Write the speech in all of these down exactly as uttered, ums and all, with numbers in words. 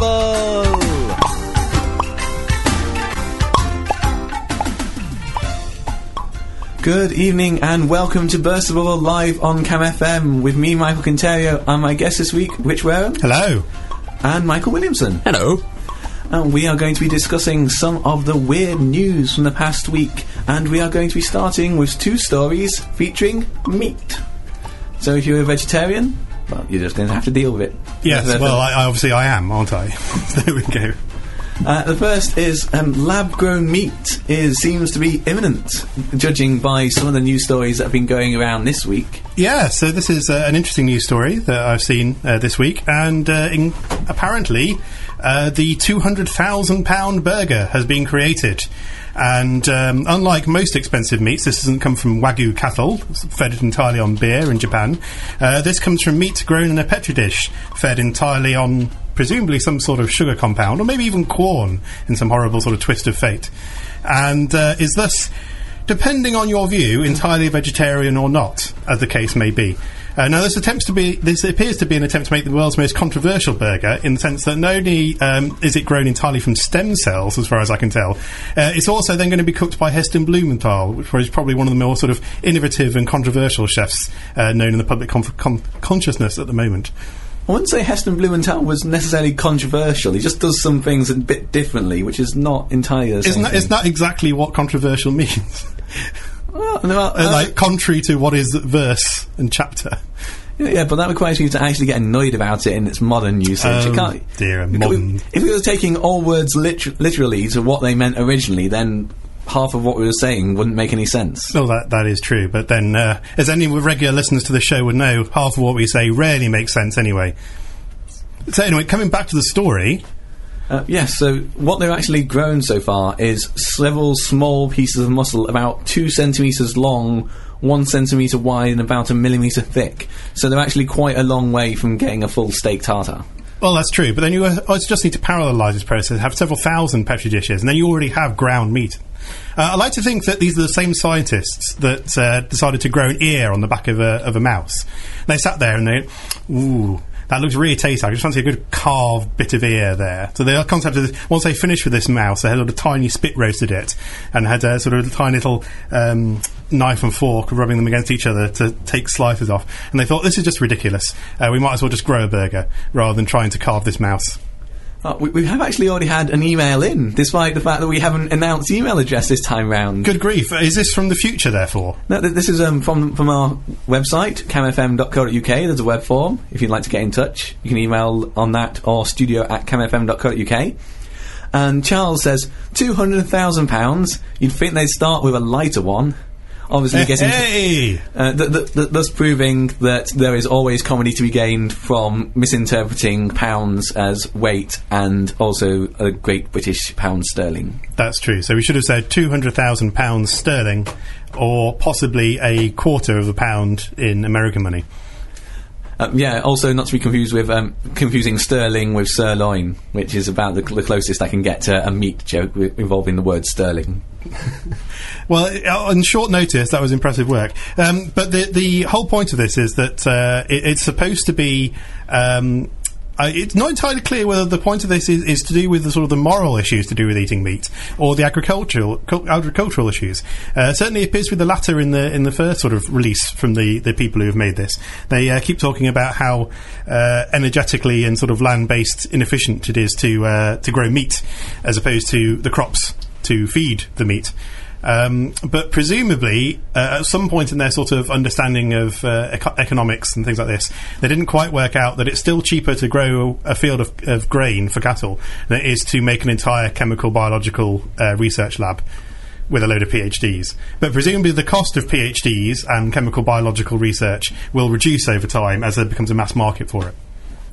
Burstable! Good evening and welcome to Burstable live on Cam F M with me, Michael Quinterio, and my guest this week, Rich Wareham. Hello. And Michael Williamson. Hello. And we are going to be discussing some of the weird news from the past week, and we are going to be starting with two stories featuring meat. So if you're a vegetarian, well, you're just going to have to deal with it. Yes, well, I, I obviously I am, aren't I? There we go. Uh, the first is um, lab-grown meat is seems to be imminent, judging by some of the news stories that have been going around this week. Yeah, so this is uh, an interesting news story that I've seen uh, this week, and uh, in, apparently uh, the two hundred thousand pound burger has been created. And um, unlike most expensive meats, this doesn't come from Wagyu cattle, fed entirely on beer in Japan. Uh, this comes from meat grown in a petri dish, fed entirely on presumably some sort of sugar compound, or maybe even corn in some horrible sort of twist of fate. And uh, is thus, depending on your view, entirely vegetarian or not, as the case may be. Uh, now, this attempts to be. This appears to be an attempt to make the world's most controversial burger, in the sense that not only um, is it grown entirely from stem cells, as far as I can tell, uh, it's also then going to be cooked by Heston Blumenthal, which is probably one of the more sort of innovative and controversial chefs uh, known in the public conf- con- consciousness at the moment. I wouldn't say Heston Blumenthal was necessarily controversial. He just does some things a bit differently, which is not entirely the same isn't that, thing. Isn't that exactly what controversial means? Well, no, uh, uh, like, contrary to what is verse and chapter. Yeah, yeah, but that requires you to actually get annoyed about it in its modern usage. Oh, you can't, dear, modern. If we were taking all words liter- literally to what they meant originally, then half of what we were saying wouldn't make any sense. Well, that that is true, but then, uh, as any regular listeners to the show would know, half of what we say rarely makes sense anyway. So anyway, coming back to the story... Uh, yes, so what they've actually grown so far is several small pieces of muscle about two centimetres long, one centimetre wide and about a millimetre thick. So they're actually quite a long way from getting a full steak tartare. Well, that's true, but then you uh, just need to parallelise this process, have several thousand petri dishes, and then you already have ground meat. Uh, I like to think that these are the same scientists that uh, decided to grow an ear on the back of a, of a mouse. They sat there and they... Ooh... That looks really tasty. I just fancy a good carved bit of ear there. So the concept of this, once they finished with this mouse, they had a little tiny spit roasted it and had a sort of a tiny little um, knife and fork rubbing them against each other to take slices off. And they thought, this is just ridiculous. Uh, we might as well just grow a burger rather than trying to carve this mouse. Uh, we, we have actually already had an email in, despite the fact that we haven't announced email address this time round. Good grief. Is this from the future, therefore? No, th- this is um, from from our website, cam f m dot co dot u k. There's a web form. If you'd like to get in touch, you can email on that or studio at cam f m dot co dot u k. And Charles says, two hundred thousand pounds. You'd think they'd start with a lighter one. Obviously, hey, getting hey. uh, th- th- th- thus proving that there is always comedy to be gained from misinterpreting pounds as weight and also a Great British pound sterling. That's true. So we should have said two hundred thousand pounds sterling, or possibly a quarter of a pound in American money. Uh, yeah, also not to be confused with um, confusing sterling with sirloin, which is about the, cl- the closest I can get to a meat joke w- involving the word sterling. Well, on short notice, that was impressive work. Um, but the the whole point of this is that uh, it, it's supposed to be. Um, Uh, it's not entirely clear whether the point of this is, is to do with the sort of the moral issues to do with eating meat or the agricultural cu- agricultural issues. Uh, certainly, it appears to be the latter in the in the first sort of release from the, the people who have made this. They uh, keep talking about how uh, energetically and sort of land based inefficient it is to uh, to grow meat as opposed to the crops to feed the meat. Um, but presumably, uh, at some point in their sort of understanding of uh, eco- economics and things like this, they didn't quite work out that it's still cheaper to grow a field of, of grain for cattle than it is to make an entire chemical biological uh, research lab with a load of PhDs. But presumably the cost of PhDs and chemical biological research will reduce over time as there becomes a mass market for it.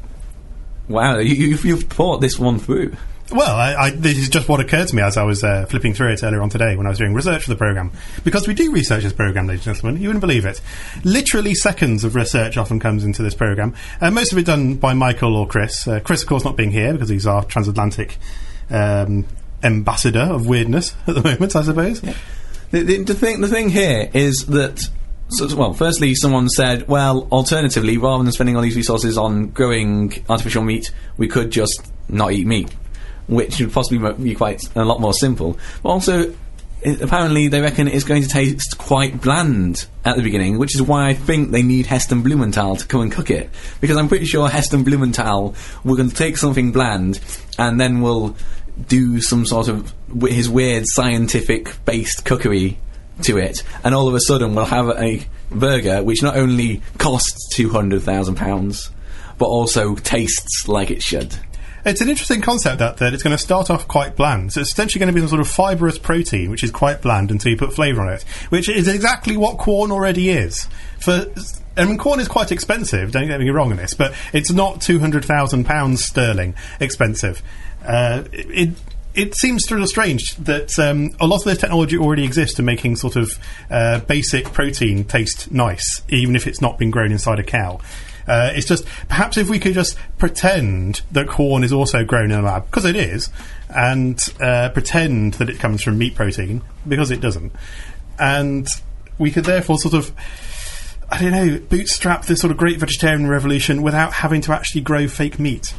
Wow, you, you've, you've thought this one through. Well, I, I, this is just what occurred to me as I was uh, flipping through it earlier on today when I was doing research for the programme. Because we do research this programme, ladies and gentlemen. You wouldn't believe it. Literally seconds of research often comes into this programme. Uh, most of it done by Michael or Chris. Uh, Chris, of course, not being here because he's our transatlantic um, ambassador of weirdness at the moment, I suppose. Yeah. The, the, the, thing, the thing here is that... So, well, firstly, someone said, well, alternatively, rather than spending all these resources on growing artificial meat, we could just not eat meat, which would possibly mo- be quite a lot more simple. But also, it, apparently they reckon it's going to taste quite bland at the beginning, which is why I think they need Heston Blumenthal to come and cook it, because I'm pretty sure Heston Blumenthal will going to take something bland and then will do some sort of w- his weird scientific based cookery to it, and all of a sudden we'll have a burger which not only costs two hundred thousand pounds but also tastes like it should. It's an interesting concept, that, that it's going to start off quite bland. So it's essentially going to be some sort of fibrous protein, which is quite bland until you put flavour on it, which is exactly what corn already is. For I mean, corn is quite expensive, don't get me wrong on this, but it's not two hundred thousand pounds sterling expensive. Uh, it It seems sort of strange that um, a lot of this technology already exists to making sort of uh, basic protein taste nice, even if it's not been grown inside a cow. Uh, it's just, perhaps if we could just pretend that corn is also grown in a lab, because it is, and uh, pretend that it comes from meat protein, because it doesn't, and we could therefore sort of, I don't know, bootstrap this sort of great vegetarian revolution without having to actually grow fake meat.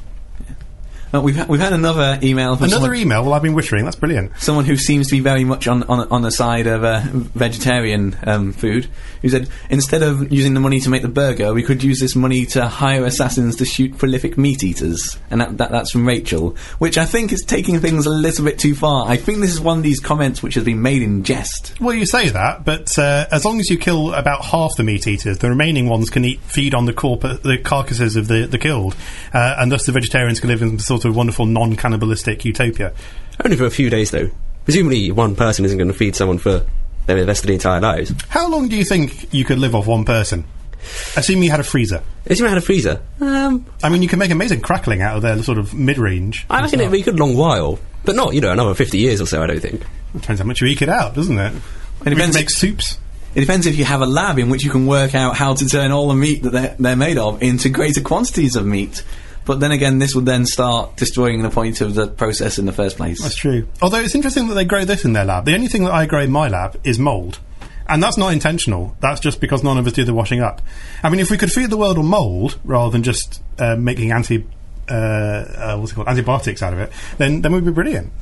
Uh, we've, ha- we've had another email from Another someone, email? Well, I've been wittering. That's brilliant. someone who seems to be very much on on, on the side of uh, vegetarian um, food, who said, instead of using the money to make the burger, we could use this money to hire assassins to shoot prolific meat eaters. And that, that that's from Rachel, which I think is taking things a little bit too far. I think this is one of these comments which has been made in jest. Well, you say that, but uh, as long as you kill about half the meat eaters, the remaining ones can eat feed on the, corp- the carcasses of the, the killed, uh, and thus the vegetarians can live in sort of wonderful non-cannibalistic utopia. Only for a few days, though. Presumably one person isn't going to feed someone for their rest of the entire lives. How long do you think you could live off one person? Assuming you had a freezer. Assuming I had a freezer? Um, I mean, you can make amazing crackling out of their sort of mid-range. I reckon it'd be a good long while. But not, you know, another fifty years or so, I don't think. It depends how much you eke it out, doesn't it? It depends. Make soups. It depends if you have a lab in which you can work out how to turn all the meat that they're, they're made of into greater quantities of meat. But then again, this would then start destroying the point of the process in the first place. That's true. Although it's interesting that they grow this in their lab. The only thing that I grow in my lab is mould. And that's not intentional. That's just because none of us do the washing up. I mean, if we could feed the world on mould rather than just uh, making anti, uh, uh, what's it called, antibiotics out of it, then then we'd be brilliant.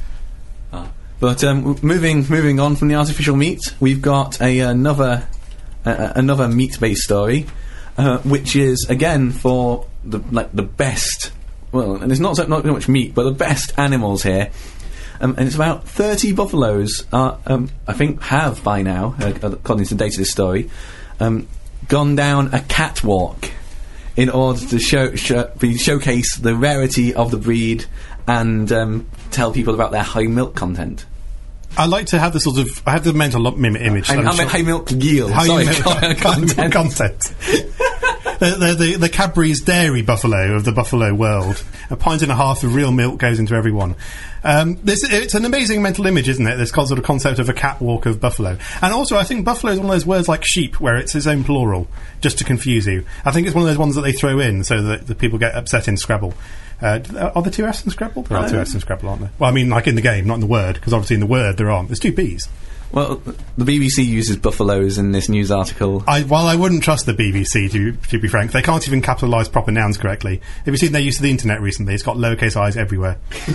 Ah. But um, moving moving on from the artificial meat, we've got a another uh, another meat-based story, uh, which is again for the like the best. Well, and it's not so, not so much meat, but the best animals here. Um, and it's about thirty buffaloes, are, um, I think, have by now, uh, according to the date of this story, um, gone down a catwalk in order to show, show, showcase the rarity of the breed and um, tell people about their high milk content. I like to have the sort of, I have the mental im- image. I, I meant high milk yield. High Sorry, milk content. content. content. the, the, the, the Cadbury's dairy buffalo of the buffalo world. A pint and a half of real milk goes into every one. Um, this, it's an amazing mental image, isn't it? This sort of concept of a catwalk of buffalo. And also, I think buffalo is one of those words like sheep, where it's its own plural, just to confuse you. I think it's one of those ones that they throw in so that the people get upset in Scrabble. Uh, are there two F's in Scrabble? There are two F's in Scrabble, aren't there? Well, I mean, like in the game, not in the word, because obviously in the word there aren't. There's two B's. Well, the B B C uses buffaloes in this news article. I, while I wouldn't trust the B B C, to, to be frank, they can't even capitalise proper nouns correctly. Have you seen their use of the internet recently? It's got lowercase i's everywhere.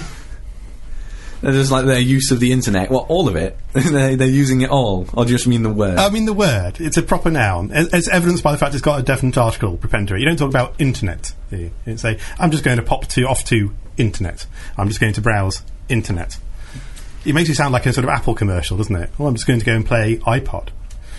There's like their use of the internet. Well, all of it. they're, they're using it all, or do you just mean the word? I mean the word. It's a proper noun. It's, it's evidenced by the fact it's got a definite article prependitor to it. You don't talk about internet. Do you? You say, I'm just going to pop to off to internet. I'm just going to browse internet. It makes you sound like a sort of Apple commercial, doesn't it? Well, I'm just going to go and play iPod.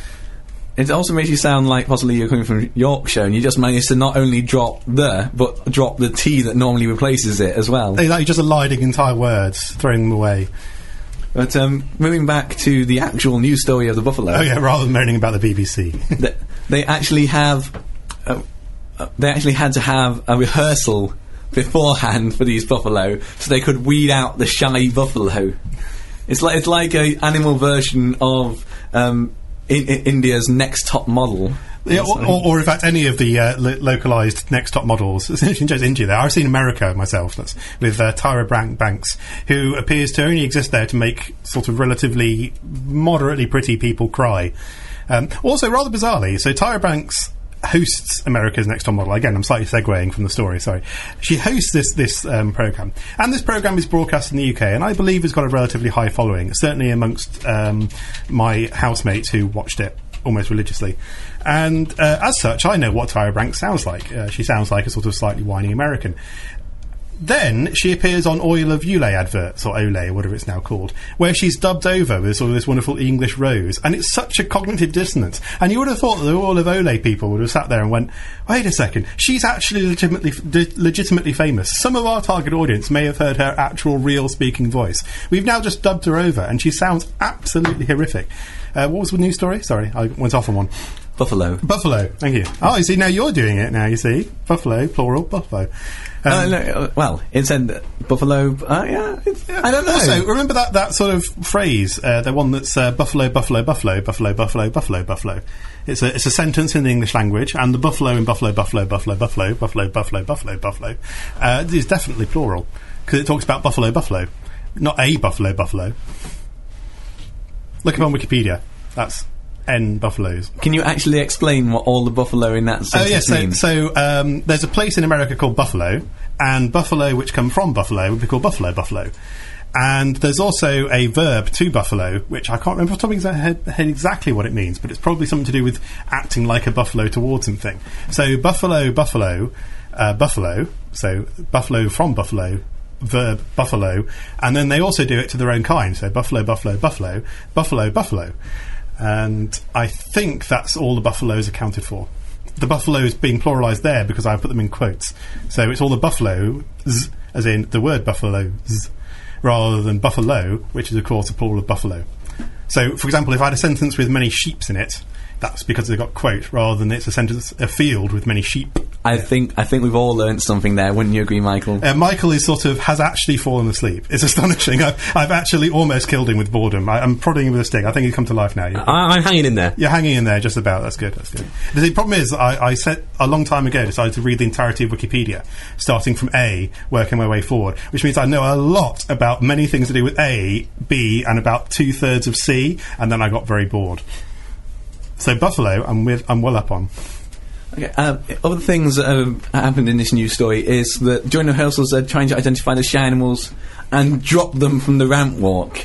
It also makes you sound like possibly you're coming from Yorkshire and you just managed to not only drop the, but drop the T that normally replaces it as well. They, like, you're just eliding entire words, throwing them away. But um, moving back to the actual news story of the buffalo. Oh yeah, rather than moaning about the B B C. they, they actually have... Uh, uh, they actually had to have a rehearsal beforehand for these buffalo so they could weed out the shy buffalo. It's like it's like a animal version of um, in, in India's Next Top Model. Yeah, or, or, or in fact any of the uh, lo- localised Next Top Models. Essentially just India there. I've seen America myself, that's with uh, Tyra Bank- Banks, who appears to only exist there to make sort of relatively moderately pretty people cry. Um, also, rather bizarrely, so Tyra Banks hosts America's Next Top Model. Again, I'm slightly segueing from the story, sorry. She hosts this this um, programme. And this programme is broadcast in the U K, and I believe has got a relatively high following, certainly amongst um, my housemates who watched it almost religiously. And uh, as such, I know what Tyra Banks sounds like. Uh, she sounds like a sort of slightly whiny American. Then she appears on Oil of Olay adverts, or Olay, or whatever it's now called, where she's dubbed over with sort of this wonderful English rose, and it's such a cognitive dissonance. And you would have thought that the Oil of Olay people would have sat there and went, wait a second, she's actually legitimately d- legitimately famous. Some of our target audience may have heard her actual, real speaking voice. We've now just dubbed her over, and she sounds absolutely horrific. Uh, what was the news story? Sorry, I went off on one. Buffalo. Buffalo, thank you. Oh, you see, now you're doing it now, you see. Buffalo, plural, buffalo. Um, uh, no, uh, well, it said Buffalo. Uh, yeah, it's, I don't know. Also, remember that, that sort of phrase, uh, the one that's uh, buffalo, buffalo, buffalo, buffalo, buffalo, buffalo, buffalo. It's a it's a sentence in the English language, and the buffalo in buffalo, buffalo, buffalo, buffalo, buffalo, buffalo, buffalo, buffalo uh, is definitely plural because it talks about buffalo, buffalo, not a buffalo, buffalo. Look up on Wikipedia. That's N buffaloes. Can you actually explain what all the buffalo in that sentence Oh yes, so, mean? so um, there's a place in America called Buffalo, and buffalo which come from buffalo would be called buffalo buffalo. And there's also a verb to buffalo, which I can't remember off the top of my head, head exactly what it means, but it's probably something to do with acting like a buffalo towards something. So buffalo, buffalo, uh, buffalo, so buffalo from buffalo, verb buffalo, and then they also do it to their own kind, so buffalo, buffalo, buffalo, buffalo, buffalo. And I think that's all the buffaloes accounted for. The buffaloes being pluralised there because I put them in quotes. So it's all the buffaloes, as in the word buffaloes, rather than buffalo, which is of course a plural of buffalo. So, for example, if I had a sentence with many sheeps in it, that's because they've got quote, rather than it's a sentence, a field with many sheep. I yeah. think I think we've all learnt something there, wouldn't you agree, Michael? Uh, Michael is sort of has actually fallen asleep. It's astonishing. I've, I've actually almost killed him with boredom. I, I'm prodding him with a stick. I think he's come to life now. You're, I, I'm hanging in there. You're hanging in there just about. That's good. That's good. The problem is, I, I set a long time ago decided to read the entirety of Wikipedia, starting from A, working my way forward, which means I know a lot about many things to do with A, B, and about two thirds of C, and then I got very bored. So Buffalo, I'm with, I'm well up on. Okay, uh, other things that have happened in this news story is that during rehearsals they're trying to identify the shy animals and drop them from the ramp walk.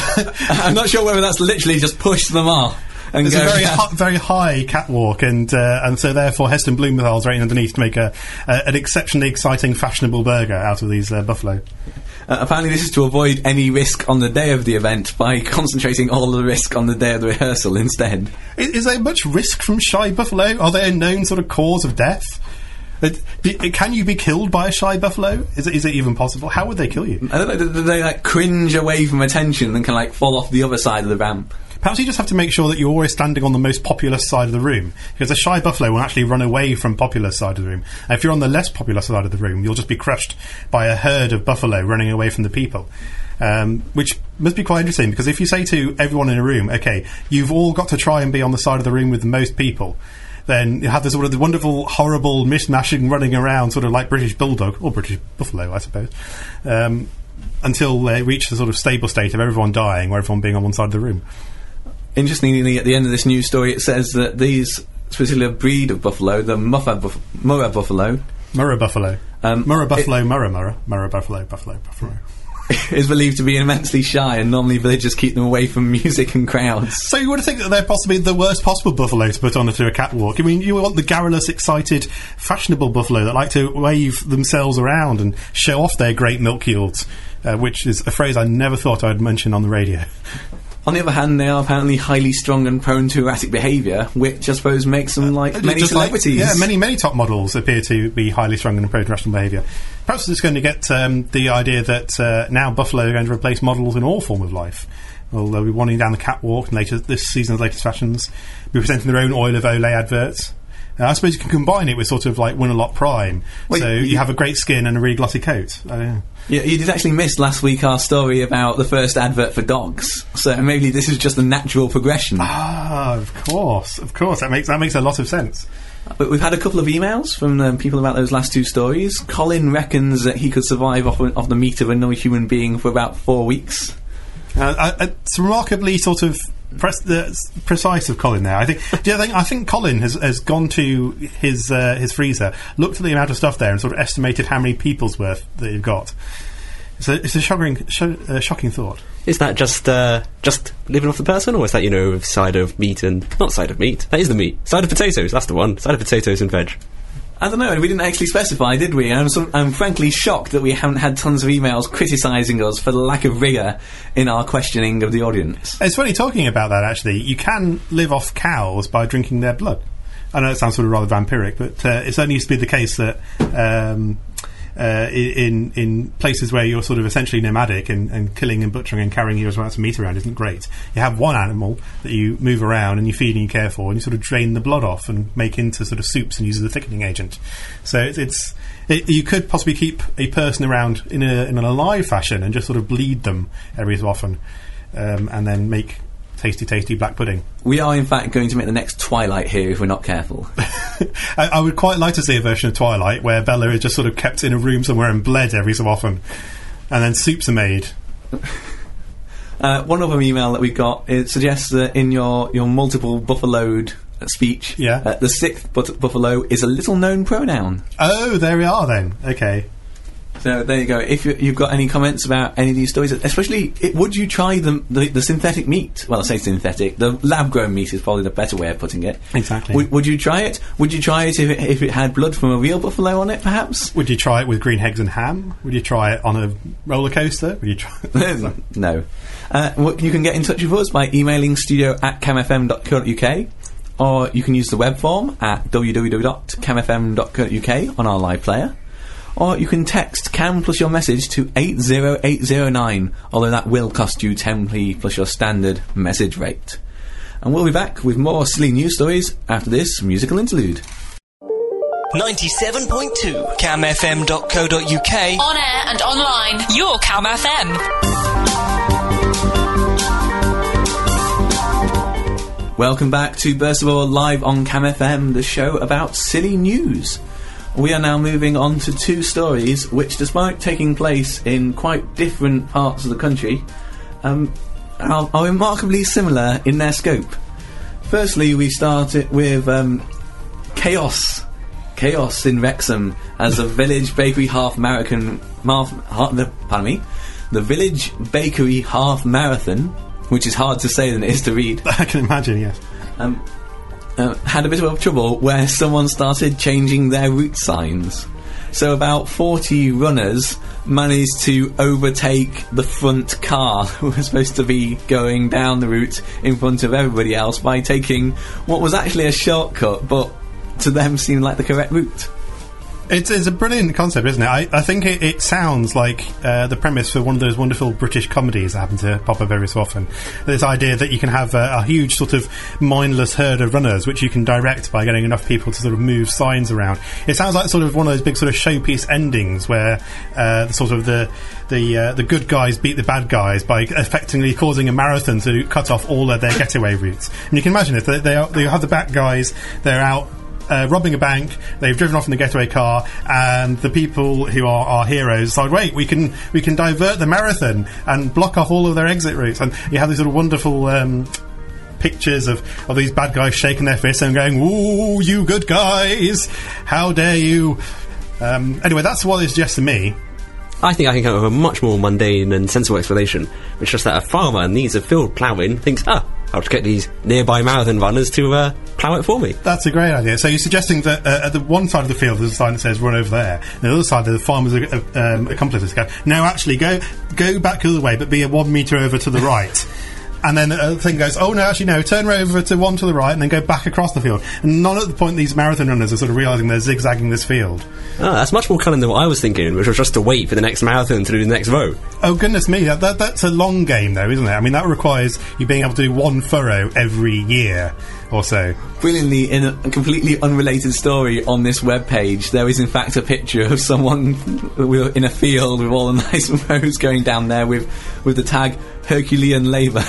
I'm not sure whether that's literally just push them off. And It's go a very down. hi- very high catwalk, and uh, and so therefore Heston Blumenthal's right underneath to make a, a an exceptionally exciting, fashionable burger out of these uh, buffalo. Uh, apparently this is to avoid any risk on the day of the event by concentrating all the risk on the day of the rehearsal instead. Is, is there much risk from shy buffalo? Are they a known sort of cause of death? Uh, d- can you be killed by a shy buffalo? Is it, is it even possible? How would they kill you? I don't know, do do they like cringe away from attention and can like fall off the other side of the ramp? Perhaps you just have to make sure that you're always standing on the most populous side of the room, because a shy buffalo will actually run away from populous side of the room. And if you're on the less popular side of the room, you'll just be crushed by a herd of buffalo running away from the people. Um, which must be quite interesting, because if you say to everyone in a room, okay, you've all got to try and be on the side of the room with the most people, then you have this sort of wonderful, horrible mishmashing running around, sort of like British bulldog, or British buffalo, I suppose, um, until they reach the sort of stable state of everyone dying, or everyone being on one side of the room. Interestingly, at the end of this news story, it says that these particular breed of buffalo, the Muffa buff- Murrah buffalo, Murrah buffalo, um, Murrah buffalo, Murrah Murrah, Murrah buffalo, buffalo, buffalo. is believed to be immensely shy, and normally villagers keep them away from music and crowds. So you would think that they're possibly the worst possible buffalo to put onto a catwalk. I mean, you want the garrulous, excited, fashionable buffalo that like to wave themselves around and show off their great milk yields, uh, which is a phrase I never thought I'd mention on the radio. On the other hand, they are apparently highly strung and prone to erratic behaviour, which I suppose makes them like Uh, many just like- celebrities. yeah, many, many top models appear to be highly strung and prone to irrational behaviour. Perhaps it's going to get um, the idea that uh, now buffalo are going to replace models in all form of life. Well, they'll be wandering down the catwalk and later this season's latest fashions, be presenting their own Oil of Olay adverts. Uh, I suppose you can combine it with sort of like Winterlot Prime. Wait, so you, you- have a great skin and a really glossy coat. I don't know. Yeah, you did actually miss last week our story about the first advert for dogs, so maybe this is just a natural progression. Ah, of course, of course. That makes that makes a lot of sense. But we've had a couple of emails from um, people about those last two stories. Colin reckons that he could survive off, off the meat of another human being for about four weeks. Uh, I, it's remarkably sort of press the s- precise of Colin there. I think. Do you think? I think Colin has, has gone to his uh, his freezer, looked at the amount of stuff there, and sort of estimated how many people's worth that you've got. It's a, it's a shocking, sho- uh, shocking thought. Is that just uh, just living off the person, or is that, you know, side of meat and... Not side of meat, that is the meat. Side of potatoes, that's the one. Side of potatoes and veg. I don't know, we didn't actually specify, did we? I'm, so, I'm frankly shocked that we haven't had tons of emails criticising us for the lack of rigour in our questioning of the audience. It's funny talking about that, actually. You can live off cows by drinking their blood. I know it sounds sort of rather vampiric, but uh, it certainly used to be the case that... Um, Uh, in in places where you're sort of essentially nomadic and, and killing and butchering and carrying huge amounts of meat around isn't great. You have one animal that you move around and you feed and you care for, and you sort of drain the blood off and make into sort of soups and use as a thickening agent. So it's, it's it, you could possibly keep a person around in a in an alive fashion and just sort of bleed them every so often, um, and then make tasty, tasty black pudding. We are, in fact, going to make the next Twilight here if we're not careful. I, I would quite like to see a version of Twilight where Bella is just sort of kept in a room somewhere and bled every so often, and then soups are made. Uh, one other email that we got, it suggests that in your, your multiple buffaloed uh, speech, Yeah. uh, the sixth but- buffalo is a little-known pronoun. Oh, there we are then. Okay. So there you go. If you, you've got any comments about any of these stories, especially, it, would you try the, the the synthetic meat? Well, I say synthetic. The lab-grown meat is probably the better way of putting it. Exactly. Would, would you try it? Would you try it if it, if it had blood from a real buffalo on it, perhaps? Would you try it with green eggs and ham? Would you try it on a roller coaster? Would you try? No. Uh, well, you can get in touch with us by emailing studio at camfm dot co dot uk, or you can use the web form at w w w dot camfm dot co dot uk on our live player. Or you can text CAM plus your message to eight zero eight zero nine, although that will cost you ten p plus your standard message rate. And we'll be back with more silly news stories after this musical interlude. ninety-seven point two cam f m dot co dot uk. On air and online, you're Cam F M. Welcome back to Burst of All live on Cam F M, the show about silly news. We are now moving on to two stories which, despite taking place in quite different parts of the country, um, are, are remarkably similar in their scope. Firstly, we start it with um, chaos. Chaos in Wrexham as the Village Bakery Half Marathon... Marth, ha, the, pardon me. The Village Bakery Half Marathon, which is hard to say than it is to read. I can imagine, yes. Um... Uh, had a bit of trouble where someone started changing their route signs. So about forty runners managed to overtake the front car who was supposed to be going down the route in front of everybody else by taking what was actually a shortcut, but to them seemed like the correct route. It's, it's a brilliant concept, isn't it? I, I think it, it sounds like uh, the premise for one of those wonderful British comedies that happen to pop up every so often. This idea that you can have a, a huge sort of mindless herd of runners which you can direct by getting enough people to sort of move signs around. It sounds like sort of one of those big sort of showpiece endings where uh, the sort of the the uh, the good guys beat the bad guys by effectively causing a marathon to cut off all of their getaway routes. And you can imagine if they, they, are, they have the bad guys, they're out Uh, robbing a bank, they've driven off in the getaway car, and the people who are our heroes decide, wait, we can we can divert the marathon and block off all of their exit routes, and you have these sort of wonderful um, pictures of, of these bad guys shaking their fists and going, ooh, you good guys, how dare you. Um, anyway, that's what it suggests to me. I think I can come up with a much more mundane and sensible explanation, which is just that a farmer needs a field ploughing, thinks, ah, I'll just get these nearby marathon runners to uh, plough it for me. That's a great idea. So you're suggesting that uh, at the one side of the field there's a sign that says run over there, and the other side the farmer's uh, um, accomplices go, no, actually go go back the other way, but be a one metre over to the right. And then the thing goes, oh no, actually no, turn over to one to the right and then go back across the field. And not at the point these marathon runners are sort of realising they're zigzagging this field. Oh, that's much more cunning than what I was thinking, which was just to wait for the next marathon to do the next row. Oh goodness me, that, that that's a long game though, isn't it? I mean, that requires you being able to do one furrow every year or so. Brilliantly, in a completely unrelated story on this webpage, there is in fact a picture of someone in a field with all the nice rows going down there with, with the tag Herculean labour.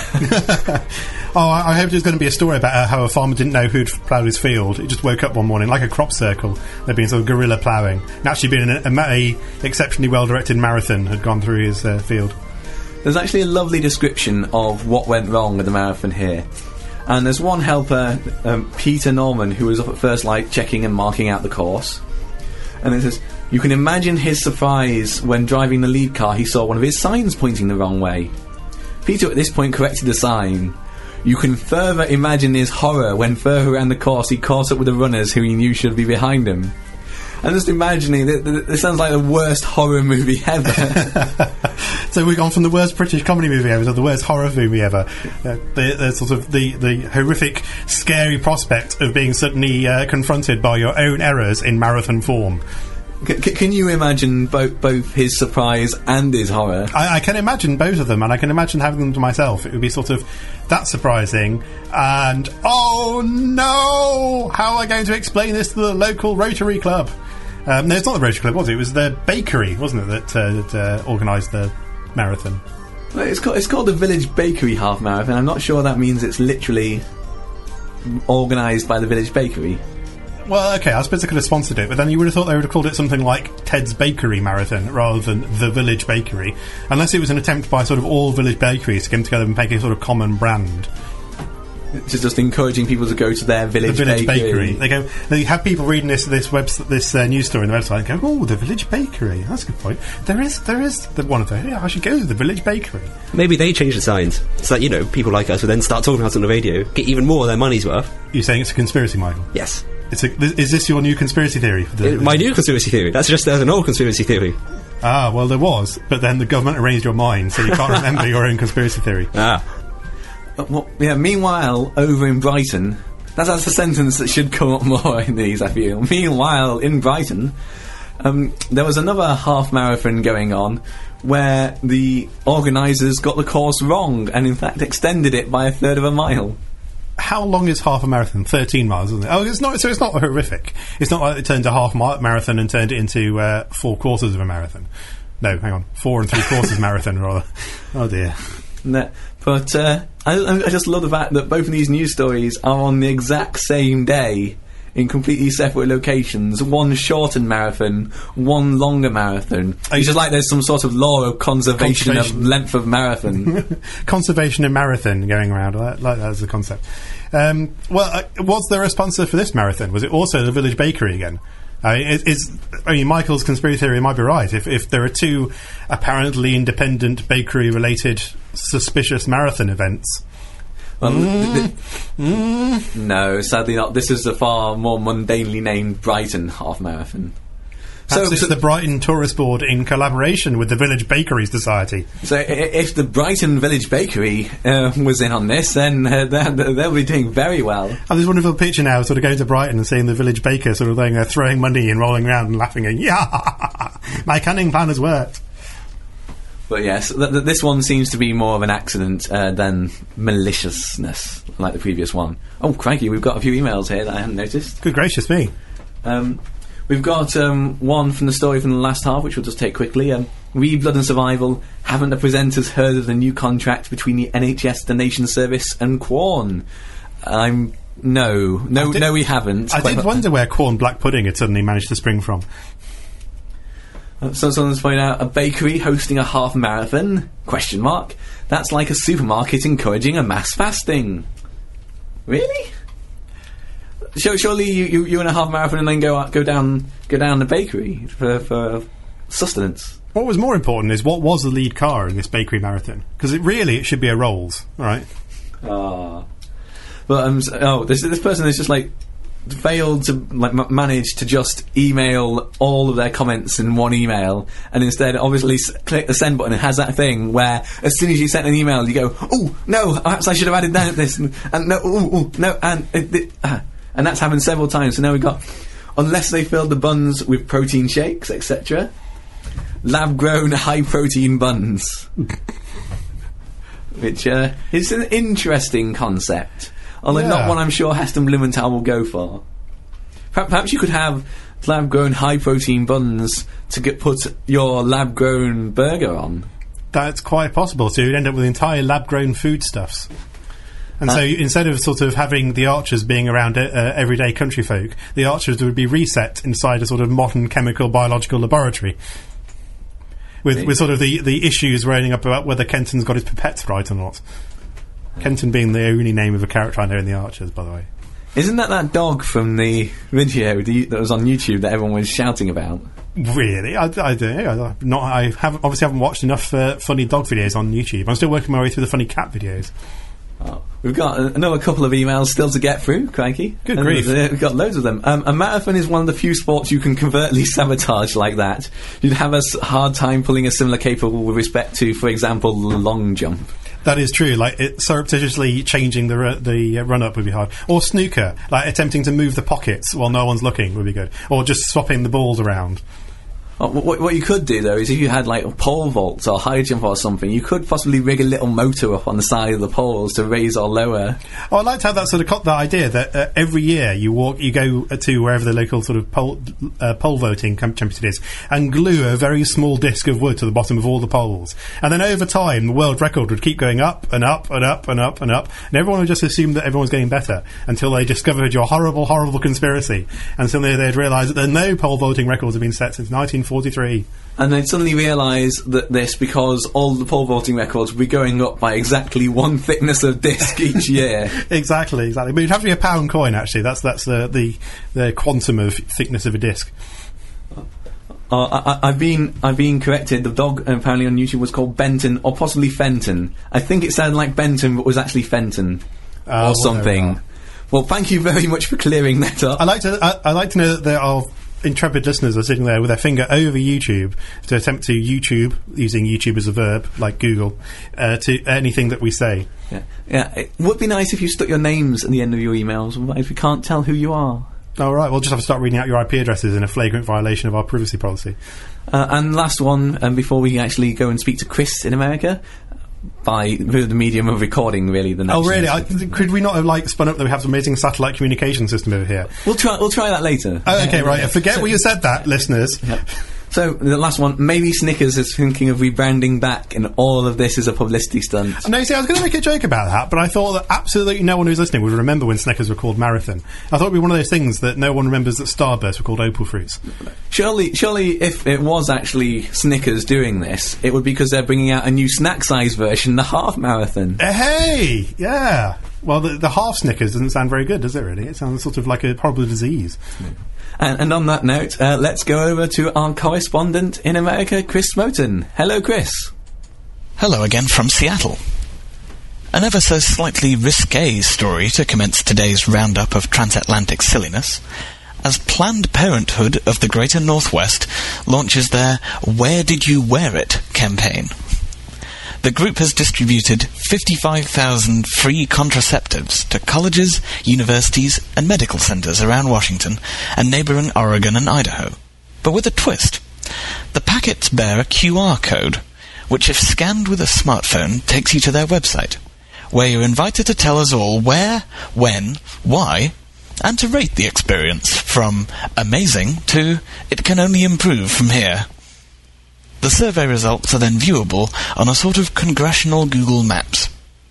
Oh, I, I hoped it was going to be a story about uh, how a farmer didn't know who'd ploughed his field. He just woke up one morning, like a crop circle. There'd been sort of guerrilla ploughing. And actually been a, a, a exceptionally well-directed marathon had gone through his uh, field. There's actually a lovely description of what went wrong at the marathon here. And there's one helper, um, Peter Norman, who was up at first light checking and marking out the course. And it says, you can imagine his surprise when driving the lead car he saw one of his signs pointing the wrong way. Peter at this point corrected the sign. You can further imagine his horror when further around the course he caught up with the runners who he knew should be behind him. I'm just imagining that this sounds like the worst horror movie ever. So we've gone from the worst British comedy movie ever to the worst horror movie ever. Uh, the, the sort of the, the horrific, scary prospect of being suddenly uh, confronted by your own errors in marathon form. C- c- can you imagine both both his surprise and his horror? I, I can imagine both of them, and I can imagine having them to myself. It would be sort of that surprising, and oh no, how am I going to explain this to the local Rotary Club? Um, no, it's not the Rotary Club, was it? It was the bakery, wasn't it, that, uh, that uh, organised the marathon? Well, it's called it's called the Village Bakery Half Marathon. I'm not sure that means it's literally organised by the Village Bakery. Well, okay, I suppose they could have sponsored it, but then you would have thought they would have called it something like Ted's Bakery Marathon rather than the Village Bakery, unless it was an attempt by sort of all village bakeries to get together and make a sort of common brand. It's just encouraging people to go to their village, the village bakery. bakery. They go. They have people reading this this web this uh, news story on the website and go, "Oh, the village bakery. That's a good point. There is there is the one of those. Yeah, I should go to the village bakery." Maybe they change the signs so that, you know, people like us will then start talking about it on the radio, get even more of their money's worth. You're saying it's a conspiracy, Michael? Yes. It's a, th- is this your new conspiracy theory? For the, Uh, my new conspiracy theory. That's just there's an old conspiracy theory. Ah, well, there was, but then the government erased your mind, so you can't remember your own conspiracy theory. Ah. Uh, well, yeah. Meanwhile, over in Brighton, that's, that's a sentence that should come up more in these, I feel. Meanwhile, in Brighton, um, there was another half marathon going on where the organisers got the course wrong and, in fact, extended it by a third of a mile. How long is half a marathon? Thirteen miles, isn't it? Oh, it's not. So it's not horrific. It's not like they turned a half ma- marathon and turned it into uh, four quarters of a marathon. No, hang on, four and three quarters marathon rather. Oh dear. No, but uh, I, I just love the fact that both of these news stories are on the exact same day in completely separate locations. One shortened marathon, one longer marathon. It's just like there's some sort of law of conservation, conservation. of length of marathon. Conservation and marathon going around. I like that as a concept. Um, well, uh, was there a sponsor for this marathon? Was it also the Village Bakery again? I mean, it, it's, I mean, Michael's conspiracy theory might be right. If, if there are two apparently independent bakery-related suspicious marathon events... Well, mm. th- th- mm. No, sadly not. This is a far more mundanely named Brighton half marathon. So it's so the Brighton Tourist Board in collaboration with the Village Bakery Society. So I- if the Brighton Village Bakery uh, was in on this, then uh, they'll, they'll be doing very well. Oh, there's a wonderful picture now, sort of going to Brighton and seeing the village baker sort of going, uh, throwing money and rolling around and laughing and, yeah, my cunning plan has worked. But yes, th- th- this one seems to be more of an accident uh, than maliciousness, like the previous one. Oh, crikey, we've got a few emails here that I hadn't noticed. Good gracious me. Um, we've got um, one from the story from the last half, which we'll just take quickly. Um, Re Blood and Survival. Haven't the presenters heard of the new contract between the N H S Donation Service and Quorn? I'm... No. No, did, no, we haven't. I Quite did wonder where Quorn Black Pudding had suddenly managed to spring from. So someone's pointed out a bakery hosting a half marathon? Question mark. That's like a supermarket encouraging a mass fasting. Really? Surely you, you you in a half marathon and then go out, go down go down the bakery for, for sustenance. What was more important is what was the lead car in this bakery marathon? Because it really it should be a Rolls, right? Ah, but um, so, oh, this this person is just like failed to like m- manage to just email all of their comments in one email, and instead obviously s- click the send button. It has that thing where as soon as you send an email, you go, "Oh no, perhaps I should have added that this," and, and no, ooh, ooh, no, and it, it, uh, and that's happened several times. So now we've got, unless they filled the buns with protein shakes, et cetera, lab-grown high-protein buns, which uh, is an interesting concept. Although Yeah. not one I'm sure Heston Blumenthal will go for. Perhaps, perhaps you could have lab-grown high-protein buns to get put your lab-grown burger on. That's quite possible. So you'd end up with entire lab-grown foodstuffs. And Uh, so instead of sort of having the Archers being around uh, everyday country folk, the Archers would be reset inside a sort of modern chemical biological laboratory. with, Hey. with sort of the, the issues raining up about whether Kenton's got his pipettes right or not. Kenton being the only name of a character I know in the Archers, by the way. Isn't that that dog from the video the, that was on YouTube that everyone was shouting about? Really? I, I don't know. I, not, I have, obviously haven't watched enough uh, funny dog videos on YouTube. I'm still working my way through the funny cat videos. Oh, we've got uh, another couple of emails still to get through, crikey. Good And, grief. uh, we've got loads of them. Um, a marathon is one of the few sports you can covertly sabotage like that. You'd have a s- hard time pulling a similar capable with respect to, for example, the long jump. That is true. Like, it, surreptitiously changing the ru- the uh, run-up would be hard. Or snooker, like attempting to move the pockets while no one's looking would be good. Or just swapping the balls around. Oh, what, what you could do, though, is if you had, like, a pole vault or high jump or something, you could possibly rig a little motor up on the side of the poles to raise or lower. Oh, I'd like to have that sort of co- that idea that uh, every year you walk, you go uh, to wherever the local sort of poll, uh, poll voting com- championship is, and glue a very small disc of wood to the bottom of all the polls, and then over time the world record would keep going up and up and up and up and up, and everyone would just assume that everyone's getting better until they discovered your horrible, horrible conspiracy, and suddenly they'd realise that there no poll voting records have been set since nineteen forty-three. And they'd suddenly realise that this because all the poll voting records would be going up by exactly one thickness of disc each year. Exactly, exactly. But it'd have to be a pound coin, actually. That's that's the the, the quantum of thickness of a disc. Uh, I, I, I've been I've been corrected. The dog apparently on YouTube was called Benton or possibly Fenton. I think it sounded like Benton, but was actually Fenton Uh, or something. Well, thank you very much for clearing that up. I like to I, I like to know that there are intrepid listeners are sitting there with their finger over YouTube to attempt to YouTube, using YouTube as a verb, like Google, uh, to anything that we say. Yeah. yeah, it would be nice if you stuck your names at the end of your emails, if we can't tell who you are. All right, we'll just have to start reading out your I P addresses in a flagrant violation of our privacy policy. Uh, and last one, um, before we actually go and speak to Chris in America, by the medium of recording, really. The next Oh, really? news. I, could we not have like spun up that we have an amazing satellite communication system over here? We'll try. We'll try that later. Oh, okay, Yeah, right. yeah. Forget So- where you said that, listeners. Yep. So the last one, maybe Snickers is thinking of rebranding back, and all of this is a publicity stunt. No, see, I was going to make a joke about that, but I thought that absolutely no one who's listening would remember when Snickers were called Marathon. I thought it'd be one of those things that no one remembers that Starburst were called Opal Fruits. Surely, surely, if it was actually Snickers doing this, it would be because they're bringing out a new snack-size version, the half marathon. Uh, hey, yeah. Well, the, the half Snickers doesn't sound very good, does it? Really, it sounds sort of like a horrible disease. And, and on that note, uh, let's go over to our correspondent in America, Chris Smoten. Hello, Chris. Hello again from Seattle. An ever so slightly risque story to commence today's roundup of transatlantic silliness, as Planned Parenthood of the Greater Northwest launches their Where Did You Wear It campaign. The group has distributed fifty-five thousand free contraceptives to colleges, universities, and medical centers around Washington and neighboring Oregon and Idaho. But with a twist. The packets bear a Q R code, which if scanned with a smartphone takes you to their website, where you're invited to tell us all where, when, why, and to rate the experience from amazing to it can only improve from here. The survey results are then viewable on a sort of congressional Google Maps.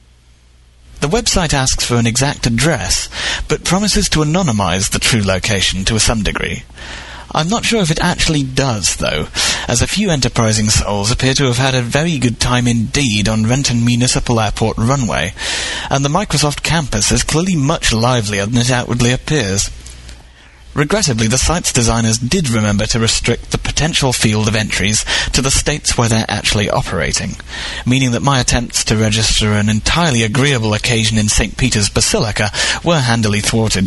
The website asks for an exact address, but promises to anonymize the true location to some degree. I'm not sure if it actually does, though, as a few enterprising souls appear to have had a very good time indeed on Renton Municipal Airport runway, and the Microsoft campus is clearly much livelier than it outwardly appears. Regrettably, the site's designers did remember to restrict the potential field of entries to the states where they're actually operating, meaning that my attempts to register an entirely agreeable occasion in Saint Peter's Basilica were handily thwarted.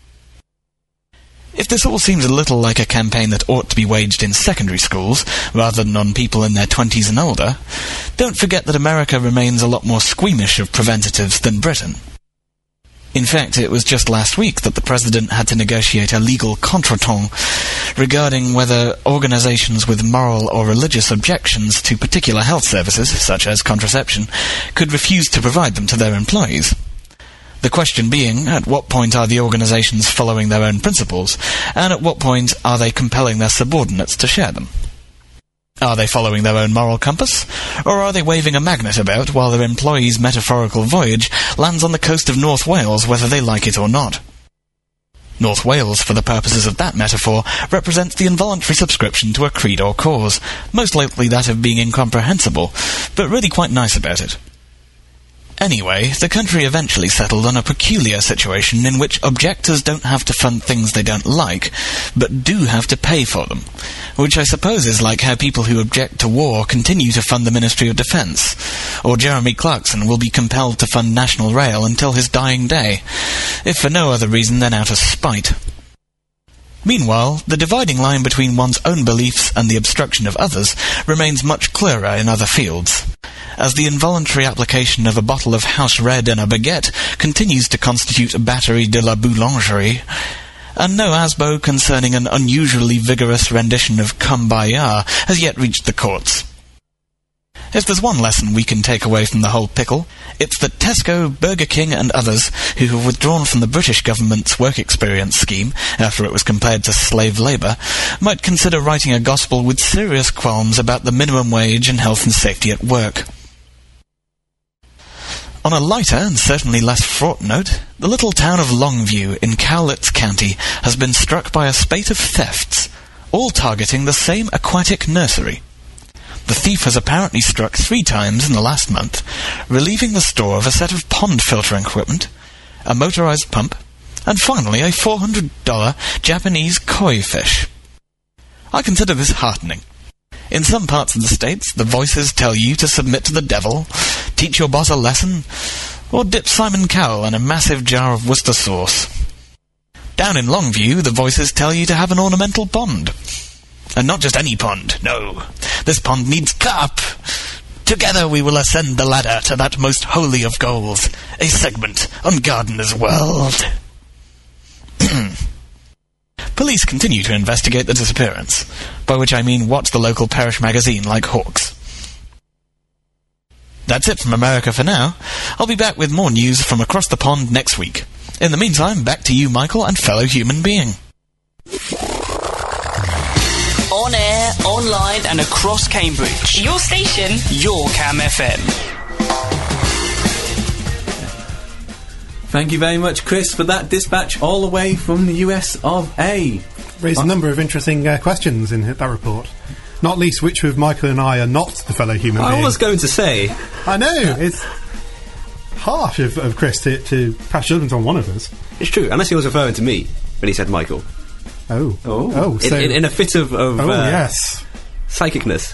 If this all seems a little like a campaign that ought to be waged in secondary schools, rather than on people in their twenties and older, don't forget that America remains a lot more squeamish of preventatives than Britain. In fact, it was just last week that the President had to negotiate a legal contretemps regarding whether organizations with moral or religious objections to particular health services, such as contraception, could refuse to provide them to their employees. The question being, at what point are the organizations following their own principles, and at what point are they compelling their subordinates to share them? Are they following their own moral compass, or are they waving a magnet about while their employees' metaphorical voyage lands on the coast of North Wales whether they like it or not? North Wales, for the purposes of that metaphor, represents the involuntary subscription to a creed or cause, most likely that of being incomprehensible, but really quite nice about it. Anyway, the country eventually settled on a peculiar situation in which objectors don't have to fund things they don't like, but do have to pay for them, which I suppose is like how people who object to war continue to fund the Ministry of Defence, or Jeremy Clarkson will be compelled to fund National Rail until his dying day, if for no other reason than out of spite. Meanwhile, the dividing line between one's own beliefs and the obstruction of others remains much clearer in other fields, as the involuntary application of a bottle of house red and a baguette continues to constitute a batterie de la boulangerie, and no asbo concerning an unusually vigorous rendition of Kumbaya has yet reached the courts. If there's one lesson we can take away from the whole pickle, it's that Tesco, Burger King and others who have withdrawn from the British government's work experience scheme after it was compared to slave labour might consider writing a gospel with serious qualms about the minimum wage and health and safety at work. On a lighter and certainly less fraught note, the little town of Longview in Cowlitz County has been struck by a spate of thefts, all targeting the same aquatic nursery. The thief has apparently struck three times in the last month, relieving the store of a set of pond filtering equipment, a motorized pump, and finally a four hundred dollars Japanese koi fish. I consider this heartening. In some parts of the States, the voices tell you to submit to the devil, teach your boss a lesson, or dip Simon Cowell in a massive jar of Worcester sauce. Down in Longview, the voices tell you to have an ornamental pond. And not just any pond, no. This pond needs carp. Together we will ascend the ladder to that most holy of goals, a segment on Gardener's World. Police continue to investigate the disappearance, by which I mean watch the local parish magazine like hawks. That's it from America for now. I'll be back with more news from across the pond next week. In the meantime, back to you, Michael, and fellow human being. On air, online and across Cambridge. Your station. Your Cam F M. Thank you very much, Chris, for that dispatch all the way from the U S of A. Raised a number of interesting uh, questions in that report. Not least which of Michael and I are not the fellow human being. I was going to say. I know, it's harsh of, of Chris to, to pass judgment on one of us. It's true, unless he was referring to me when he said Michael. Oh. Oh. Oh, In, so... in, in a fit of, of oh, uh, yes. psychicness.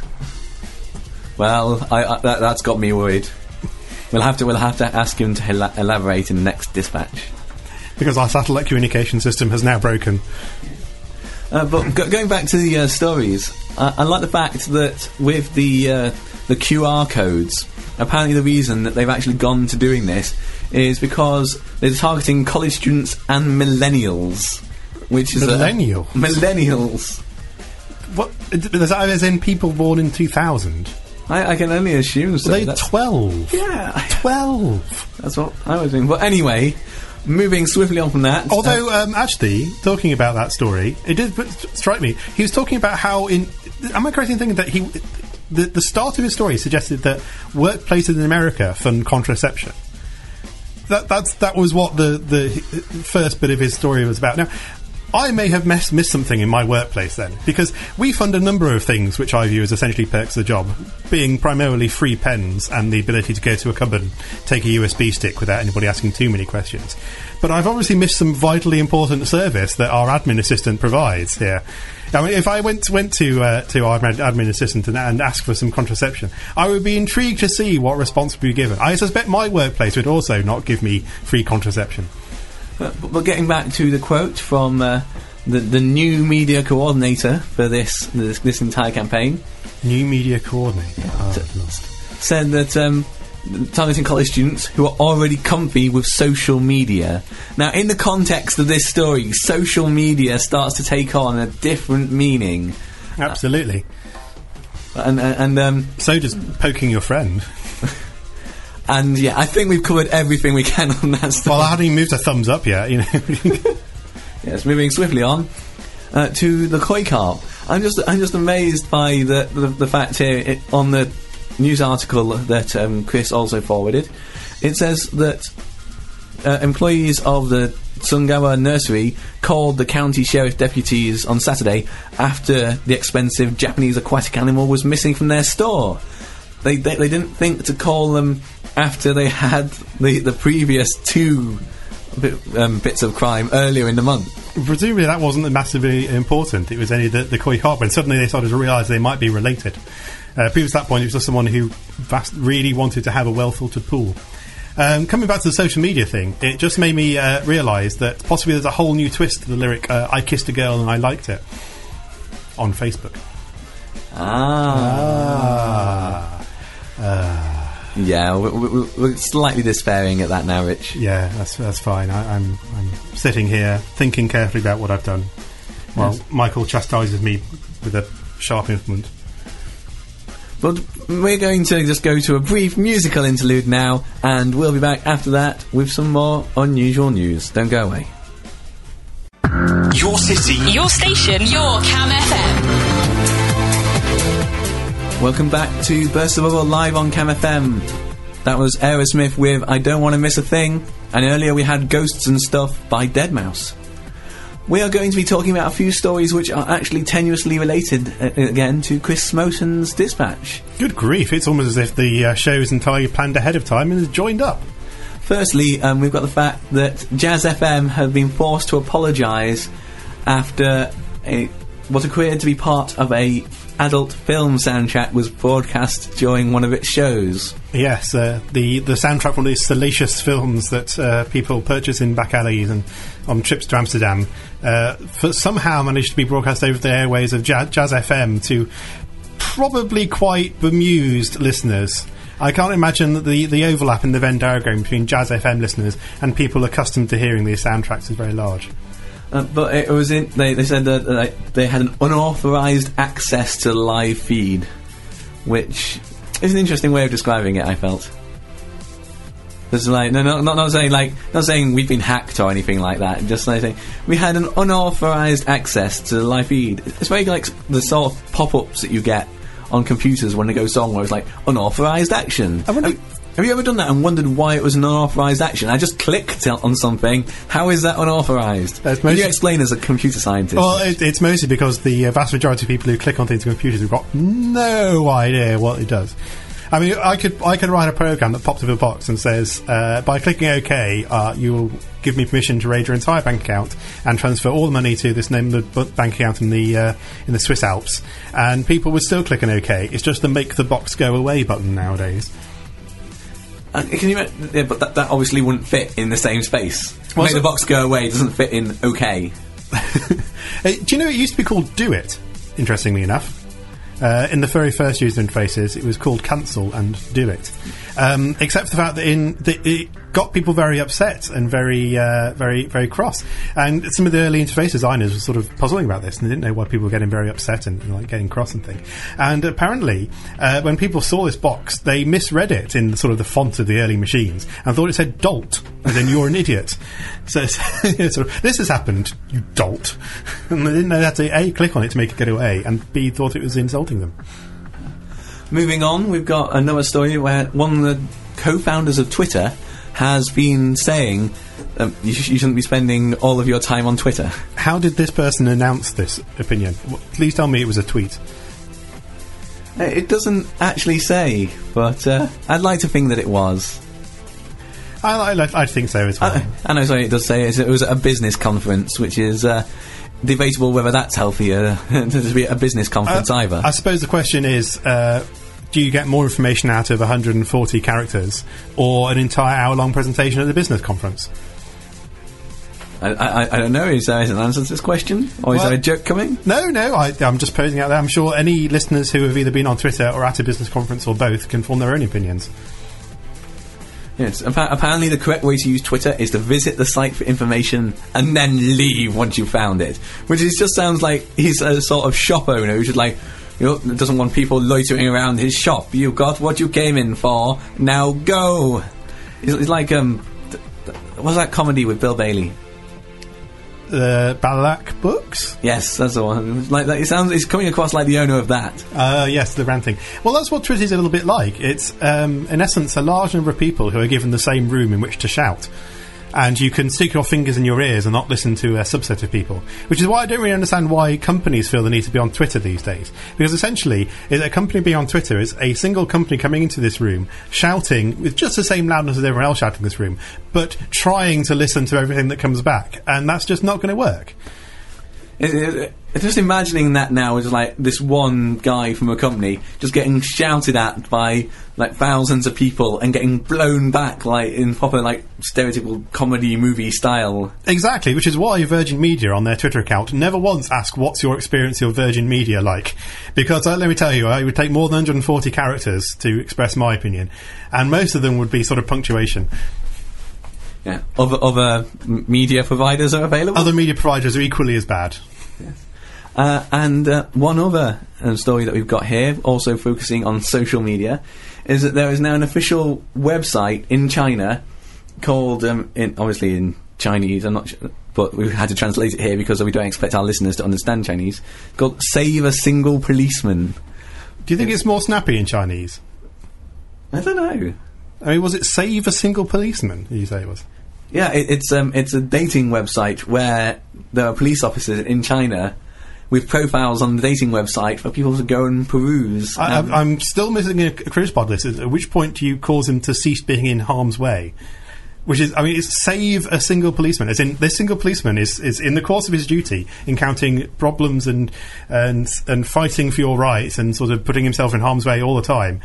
Well, I, I, that, that's got me worried. We'll have to we'll have to ask him to hela- elaborate in the next dispatch. Because our satellite communication system has now broken. Uh, but go- going back to the uh, stories, uh, I like the fact that with the uh, the Q R codes, apparently the reason that they've actually gone to doing this is because they're targeting college students and millennials, which is Millennial? A, millennials. What? Is that as in people born in two thousand? I, I can only assume so. Are they That's- twelve? Yeah, twelve. that's what I was doing. But anyway, moving swiftly on from that. Although, uh, um, actually, talking about that story, it did strike me. He was talking about how in... Am I correct in thinking that he... The, the start of his story suggested that workplaces in America fund contraception. That that's that was what the, the first bit of his story was about. Now, I may have mess, missed something in my workplace then, because we fund a number of things which I view as essentially perks of the job, being primarily free pens and the ability to go to a cupboard and take a U S B stick without anybody asking too many questions. But I've obviously missed some vitally important service that our admin assistant provides here. I mean, if I went went to uh, to our admin assistant and, and asked for some contraception, I would be intrigued to see what response would be given. I suspect my workplace would also not give me free contraception. But, but getting back to the quote from uh, the the new media coordinator for this this, this entire campaign, New media coordinator oh, t- said that um, targeting college students who are already comfy with social media. Now, in the context of this story, social media starts to take on a different meaning. Absolutely. Uh, and and, and um, so does poking your friend. And yeah, I think we've covered everything we can on that story. Well, I hadn't even moved a thumbs up yet, you know. Yes, moving swiftly on uh, to the koi carp. I'm just I'm just amazed by the the, the fact here it, on the news article that um, Chris also forwarded. It says that uh, employees of the Sungawa Nursery called the county sheriff deputies on Saturday after the expensive Japanese aquatic animal was missing from their store. They they, they didn't think to call them after they had the, the previous two bit, um, bits of crime earlier in the month. Presumably that wasn't massively important. It was only the, the Koi Carp, and suddenly they started to realise they might be related. Uh, previous to that point, it was just someone who vast, really wanted to have a well-filtered pool. Um, coming back to the social media thing, it just made me uh, realise that possibly there's a whole new twist to the lyric uh, I kissed a girl and I liked it on Facebook. Ah. Ah. Uh. Yeah, we're, we're, we're slightly despairing at that now, Rich. Yeah, that's that's fine. I, I'm I'm sitting here thinking carefully about what I've done, while yes. Michael chastises me with a sharp implement. But we're going to just go to a brief musical interlude now, and we'll be back after that with some more unusual news. Don't go away. Your city. Your station. Your Cam F M. Welcome back to Burst of Bubble live on Cam F M. That was Aerosmith with I Don't Want to Miss a Thing, and earlier we had Ghosts and Stuff by deadmau five. We are going to be talking about a few stories which are actually tenuously related, uh, again, to Chris Smoton's dispatch. Good grief, it's almost as if the uh, show is entirely planned ahead of time and is joined up. Firstly, um, we've got the fact that Jazz F M have been forced to apologise after a, what appeared to be part of a adult film soundtrack was broadcast during one of its shows. Yes, uh, the the soundtrack from these salacious films that uh, people purchase in back alleys and on trips to Amsterdam uh, for somehow managed to be broadcast over the airways of Jazz, Jazz F M to probably quite bemused listeners. I can't imagine that the, the overlap in the Venn diagram between Jazz F M listeners and people accustomed to hearing these soundtracks is very large. Uh, but it was in. They, they said that uh, they had an unauthorised access to the live feed, which is an interesting way of describing it. I felt. It's like no, no, not not saying like not saying we've been hacked or anything like that. Just like saying we had an unauthorised access to the live feed. It's very like the sort of pop-ups that you get on computers when they go song, where it's like unauthorised action. I wonder, have, have you ever done that and wondered why it was an unauthorised action? I just clicked on something. How is that unauthorised? Can you explain as a computer scientist? Well, it, it's mostly because the uh, vast majority of people who click on things on computers have got no idea what it does. I mean, I could I could write a program that pops up a box and says, uh, by clicking OK, uh, you will give me permission to raid your entire bank account and transfer all the money to this named bank account in the uh, in the Swiss Alps, and people would still click an OK. It's just the make the box go away button nowadays. Uh, can you? Yeah, but that, that obviously wouldn't fit in the same space. Well, make so the box go away doesn't fit in OK. uh, do you know it used to be called Do It? Interestingly enough. Uh, in the very first user interfaces, it was called Cancel and Do It. Um, except for the fact that in the, it got people very upset and very, uh, very, very cross. And some of the early interface designers were sort of puzzling about this and they didn't know why people were getting very upset and, and like getting cross and things. And apparently, uh, when people saw this box, they misread it in sort of the font of the early machines and thought it said "dolt," as in you're an idiot. So it's, sort of, this has happened, you dolt. And they didn't know how to A, click on it to make it go away, and B, thought it was insulting them. Moving on, we've got another story where one of the co-founders of Twitter has been saying um, you, sh- you shouldn't be spending all of your time on Twitter. How did this person announce this opinion? W- please tell me it was a tweet. Uh, it doesn't actually say, but uh, I'd like to think that it was. I, I, I think so as well. I, I know, sorry, it does say it, it was at a business conference, which is uh, debatable whether that's healthier to be at a business conference uh, either. I suppose the question is, uh, do you get more information out of one hundred forty characters or an entire hour-long presentation at a business conference? I, I, I don't know. Is there an answer to this question? Or is well, there a joke coming? No, no, I, I'm just posing out there. I'm sure any listeners who have either been on Twitter or at a business conference or both can form their own opinions. Yes, appa- apparently the correct way to use Twitter is to visit the site for information and then leave once you've found it. Which is, just sounds like he's a sort of shop owner who's just like, you know, doesn't want people loitering around his shop. You got what you came in for, now go! It's, it's like, um, th- th- what's that comedy with Bill Bailey? The Balak Books? Yes, that's the one. Like that, it sounds. It's coming across like the owner of that. Uh, yes, the ranting. Well, that's what Twitter's a little bit like. It's, um, in essence, a large number of people who are given the same room in which to shout. and you can stick your fingers in your ears and not listen to a subset of people. Which is why I don't really understand why companies feel the need to be on Twitter these days. Because essentially, a company being on Twitter is a single company coming into this room, shouting with just the same loudness as everyone else shouting in this room, but trying to listen to everything that comes back. And that's just not going to work. It, it, it, just imagining that now is like this one guy from a company just getting shouted at by like thousands of people and getting blown back like in proper like stereotypical comedy movie style. Exactly, which is why Virgin Media on their Twitter account never once ask what's your experience of Virgin Media like, because uh, let me tell you, it would take more than one hundred forty characters to express my opinion, and most of them would be sort of punctuation. Yeah, other other m- media providers are available. Other media providers are equally as bad. Yes. Uh, and uh, one other uh, story that we've got here, also focusing on social media, is that there is now an official website in China called, um, in, obviously in Chinese, I'm not sure, but we've had to translate it here because we don't expect our listeners to understand Chinese, called Save a Single Policeman. Do you think it's more snappy in Chinese? I don't know. I mean, was it Save a Single Policeman, did you say it was? Yeah, it, it's um, it's a dating website where there are police officers in China with profiles on the dating website for people to go and peruse. I, um, I'm still missing a, a cruise pod list. At which point do you cause him to cease being in harm's way? Which is, I mean, it's save a single policeman. As in, this single policeman is, is in the course of his duty encountering problems and and and fighting for your rights and sort of putting himself in harm's way all the time.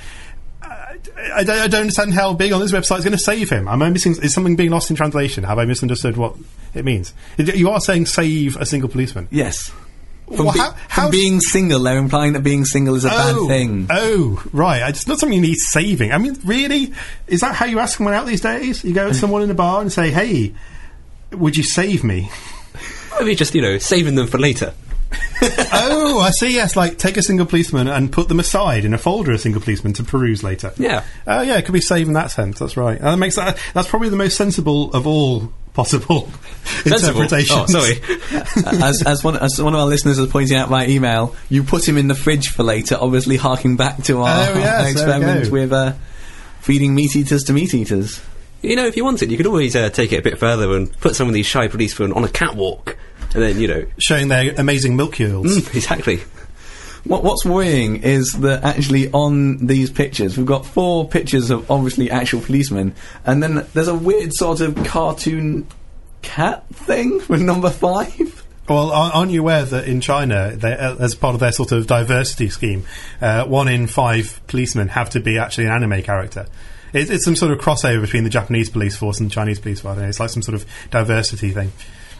I don't, I don't understand how being on this website is going to save him. Am I missing? Is something being lost in translation? Have I misunderstood what it means? You are saying save a single policeman. Yes. From, Well, be- how- from how- being single, they're implying that being single is a bad Oh, thing. Oh, right. It's not something you need saving. I mean, really? Is that how you ask someone out these days? You go to someone in a bar and say, hey, would you save me? Maybe just, you know, saving them for later. Oh, I see, yes, like take a single policeman and put them aside in a folder of single policemen to peruse later. Yeah. Oh, yeah, it could be saved in that sense, that's right. And that makes that, that's probably the most sensible of all possible Sensible? interpretations. Oh, sorry. as, as, one, as one of our listeners was pointing out by email, you put him in the fridge for later, obviously harking back to our Oh, yes, experiment there we go. with uh, feeding meat eaters to meat eaters. You know, if you wanted, you could always uh, take it a bit further and put some of these shy policemen on a catwalk. And then, you know... Showing their amazing milk yields. Mm, exactly. What, what's worrying is that actually on these pictures, we've got four pictures of obviously actual policemen, and then there's a weird sort of cartoon cat thing with number five. Well, ar- aren't you aware that in China, they, uh, as part of their sort of diversity scheme, uh, one in five policemen have to be actually an anime character? It, it's some sort of crossover between the Japanese police force and the Chinese police force. I don't know, it's like some sort of diversity thing.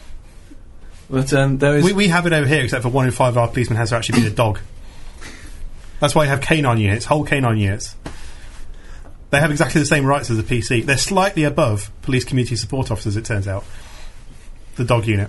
But um, there is... We, we have it over here, except for one in five of our policemen has to actually be a dog. That's why you have canine units, whole canine units. They have exactly the same rights as the P C. They're slightly above police community support officers, it turns out. The dog unit.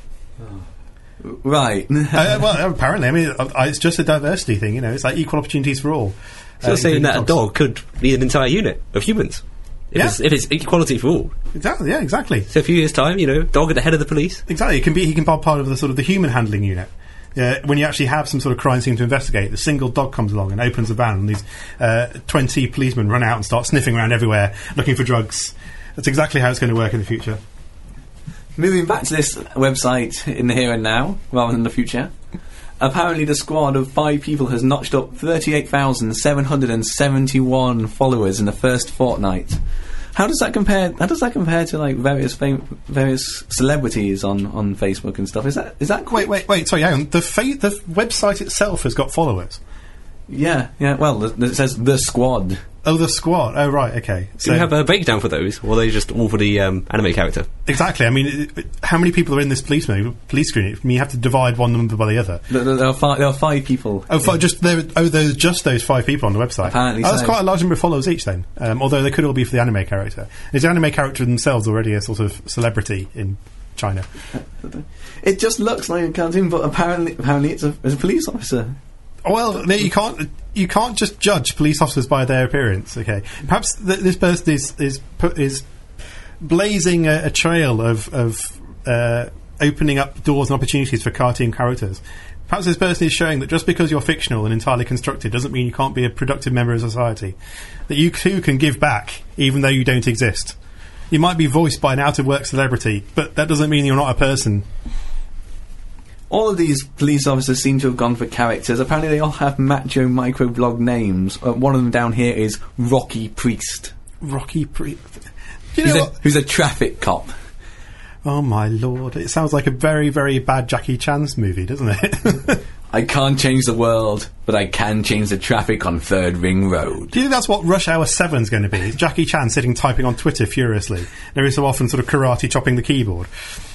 Right. uh, well, apparently, I mean, uh, it's just a diversity thing, you know. It's like equal opportunities for all. So uh, saying including that a dogs. dog could be an entire unit of humans. If, Yeah. it's, if it's equality for all. Exactly, yeah, exactly. So a few years' time, you know, dog at the head of the police. Exactly. It can be. He can be part of the sort of the human handling unit. Uh, when you actually have some sort of crime scene to investigate, the single dog comes along and opens the van, and these uh, twenty policemen run out and start sniffing around everywhere looking for drugs. That's exactly how it's going to work in the future. Moving back to this website in the here and now, rather than the future, apparently the squad of five people has notched up thirty-eight thousand seven hundred seventy-one followers in the first fortnight. How does that compare? How does that compare to like various fam- various celebrities on, on Facebook and stuff? Is that is that Wait, wait, wait. Sorry, hang on. The fa- the website itself has got followers. Yeah, yeah. Well, th- th- it says the squad. Oh, the squad. Oh, right. Okay. Do you have a breakdown for those, or are they just all for the um, anime character? Exactly. I mean, it, it- how many people are in this police movie, police screen? I mean, you have to divide one number by the other. Th- th- There are five. There are five people. Oh, fi- just there. Oh, there's just those five people on the website. Apparently oh, that's so. quite a large number of followers each, then. Um, although they could all be for the anime character. Is the anime character themselves already a sort of celebrity in China? It just looks like a cartoon, but apparently, apparently, it's a, it's a police officer. Well, no, you can't. You can't just judge police officers by their appearance. Okay, perhaps th- this person is is pu- is blazing a, a trail of of uh, opening up doors and opportunities for cartoon characters. Perhaps this person is showing that just because you're fictional and entirely constructed doesn't mean you can't be a productive member of society. That you too can give back, even though you don't exist. You might be voiced by an out-of-work celebrity, but that doesn't mean you're not a person. All of these police officers seem to have gone for characters. Apparently they all have macho microblog names. Uh, one of them down here is Rocky Priest. Rocky Priest. You know who's, a, what? who's a traffic cop. Oh my lord, it sounds like a very, very bad Jackie Chan's movie, doesn't it? I can't change the world, but I can change the traffic on Third Ring Road. Do you think that's what Rush Hour seven's going to be? It's Jackie Chan sitting typing on Twitter furiously. Every so often sort of karate chopping the keyboard.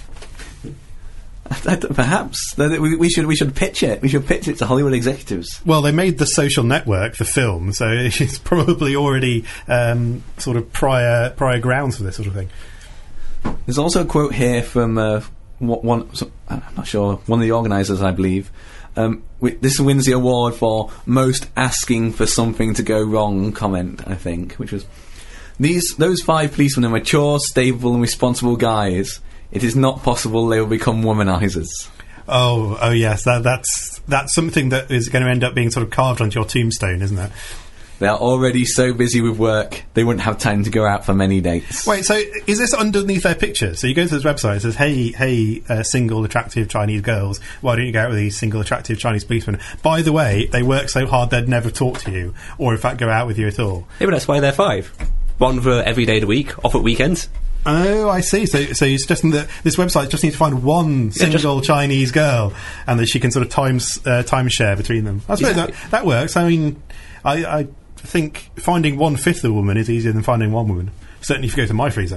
Perhaps. We, we should we should pitch it. We should pitch it to Hollywood executives. Well, they made The Social Network, the film, so it's probably already um, sort of prior prior grounds for this sort of thing. There's also a quote here from uh, one, so, I'm not sure, one of the organisers, I believe. Um, we, this wins the award for most asking for something to go wrong comment, I think, which was, these those five policemen are mature, stable and responsible guys. It is not possible they will become womanizers. Oh, oh yes, that, that's that's something that is going to end up being sort of carved onto your tombstone, isn't it? They are already so busy with work, they wouldn't have time to go out for many dates. Wait, so is this underneath their picture? So you go to this website, it says, hey, hey, uh, single, attractive Chinese girls, why don't you go out with these single, attractive Chinese policemen? By the way, they work so hard they'd never talk to you, or in fact go out with you at all. Yeah, but that's why they're five. One for every day of the week, off at weekends. Oh, I see. So, so you suggesting that this website just needs to find one Yeah, single Chinese girl, and that she can sort of times uh, time share between them. I suppose Exactly. that that works. I mean, I, I think finding one fifth of a woman is easier than finding one woman. Certainly, if you go to my freezer.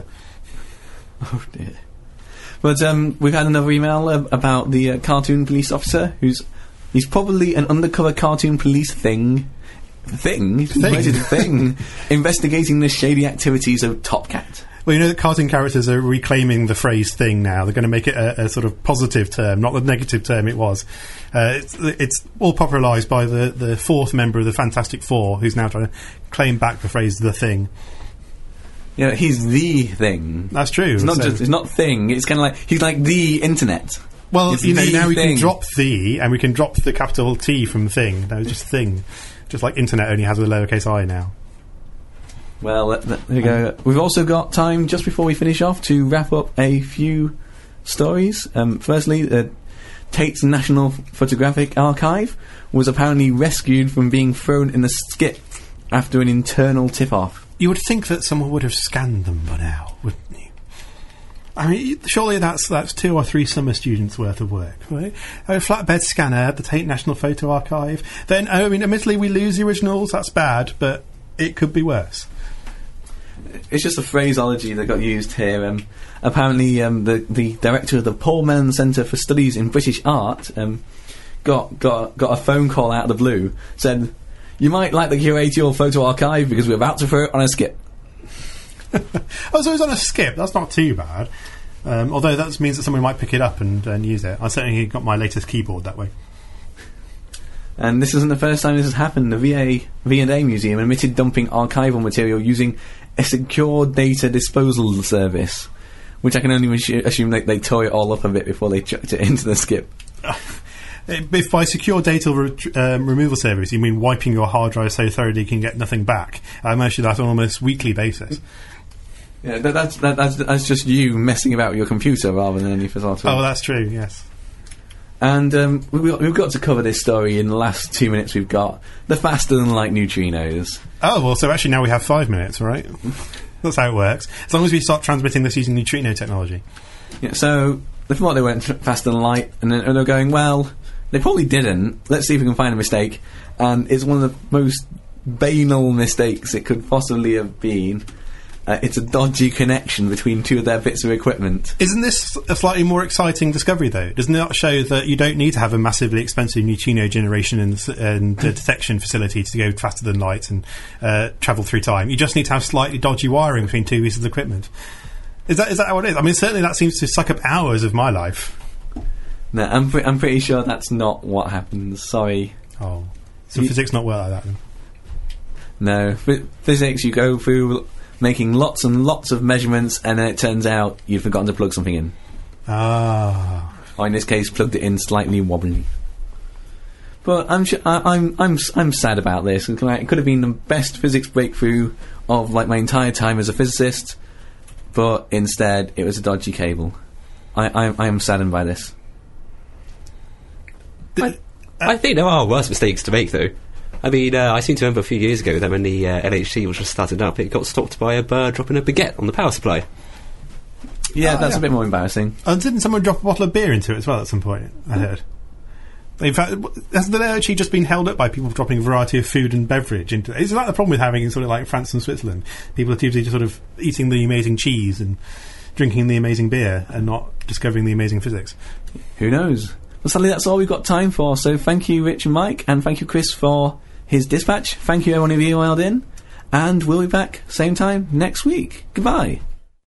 Oh dear. But um, we've had another email uh, about the uh, cartoon police officer, who's he's probably an undercover cartoon police thing. Thing? He's Thing. rated thing. Investigating the shady activities of Top Cat. Well, you know that cartoon characters are reclaiming the phrase "thing" now. They're going to make it a, a sort of positive term, not the negative term it was. Uh, it's, it's all popularised by the, the fourth member of the Fantastic Four, who's now trying to claim back the phrase "the thing." Yeah, he's the thing. That's true. It's not So- just. It's not thing. It's kind of like he's like the internet. Well, It's you know, the now we thing. can drop the, and we can drop the capital T from thing. No, it's just thing. Just like internet only has a lowercase I now. Well, uh, th- there we go. We've also got time just before we finish off to wrap up a few stories. Um, firstly, uh, Tate's National Photographic Archive was apparently rescued from being thrown in a skip after an internal tip-off. You would think that someone would have scanned them by now, wouldn't you? I mean, surely that's that's two or three summer students' worth of work, right? A flatbed scanner, the Tate National Photo Archive. Then, I mean, admittedly, we lose the originals. That's bad, but it could be worse. It's just a phraseology that got used here. Um, apparently, um, the the director of the Paul Mellon Centre for Studies in British Art um, got got got a phone call out of the blue. Said, "You might like to curate your photo archive because we're about to throw it on a skip." Oh, so it's on a skip. That's not too bad. Um, although that means that someone might pick it up and, and use it. I certainly got my latest keyboard that way. And this isn't the first time this has happened. The V A V and A Museum admitted dumping archival material using a secure data disposal service, which I can only assu- assume they, they tore it all up a bit before they chucked it into the skip. If by secure data re- um, removal service you mean wiping your hard drive so thoroughly you can get nothing back, I imagine that on almost weekly basis. Yeah, that, that's that, that's that's just you messing about with your computer rather than any sort of. Oh, that's true. Yes. And um, we, we've got to cover this story in the last two minutes we've got. The faster than light neutrinos. Oh well, so actually now we have five minutes, right? That's how it works. As long as we start transmitting this using neutrino technology. Yeah, so they thought they went f- faster than light, and then and they're going, well, they probably didn't. Let's see if we can find a mistake. And it's one of the most banal mistakes it could possibly have been. Uh, it's a dodgy connection between two of their bits of equipment. Isn't this a slightly more exciting discovery, though? Doesn't it show that you don't need to have a massively expensive neutrino generation and, s- and uh, detection facility to go faster than light and uh, travel through time? You just need to have slightly dodgy wiring between two pieces of equipment. Is that is that how it is? I mean, certainly that seems to suck up hours of my life. No, I'm, pre- I'm pretty sure that's not what happens. Sorry. Oh, so You- physics not well like that then? No. Ph- physics, you go through making lots and lots of measurements, and then it turns out you've forgotten to plug something in. Ah. Or in this case, plugged it in slightly wobbly. But I'm sh- I, I'm I'm s- I'm sad about this. It could have been the best physics breakthrough of like my entire time as a physicist. but instead it was a dodgy cable. I, I, I am saddened by this. I, I think there are worse mistakes to make, though. I mean, uh, I seem to remember a few years ago that when the uh, L H C was just started up, it got stopped by a bird dropping a baguette on the power supply. Yeah, Oh, that's yeah. a bit more embarrassing. And didn't someone drop a bottle of beer into it as well at some point? I heard. In fact, hasn't the L H C just been held up by people dropping a variety of food and beverage into it? Isn't that the problem with having sort of like France and Switzerland? People are usually just sort of eating the amazing cheese and drinking the amazing beer and not discovering the amazing physics. Who knows? Well, sadly, that's all we've got time for. So thank you, Rich and Mike, and thank you, Chris, for his dispatch. Thank you, everyone who emailed in, and we'll be back same time next week. Goodbye.